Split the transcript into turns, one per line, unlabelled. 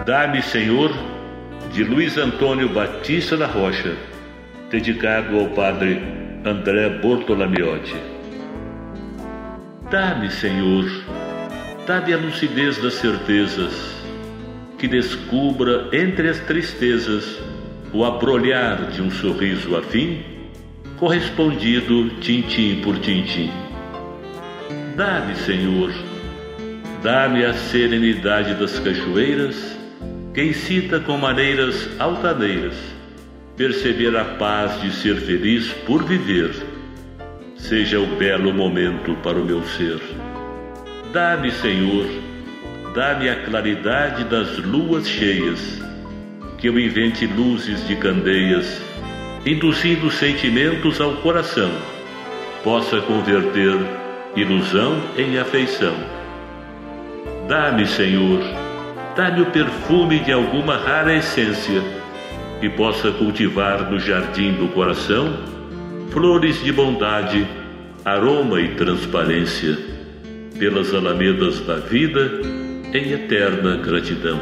Dá-me, Senhor, de Luiz Antônio Batista da Rocha, dedicado ao padre André Bortolamiotti. Dá-me, Senhor, dá-me a lucidez das certezas, que descubra entre as tristezas o abrolhar de um sorriso afim, correspondido tintim por tintim. Dá-me, Senhor, dá-me a serenidade das cachoeiras, que incita com maneiras altaneiras perceber a paz de ser feliz por viver, seja o belo momento para o meu ser. Dá-me, Senhor, dá-me a claridade das luas cheias, que eu invente luzes de candeias, induzindo sentimentos ao coração, possa converter ilusão em afeição. Dá-me, Senhor, dá-me o perfume de alguma rara essência, que possa cultivar no jardim do coração flores de bondade, aroma e transparência, pelas alamedas da vida, em eterna gratidão.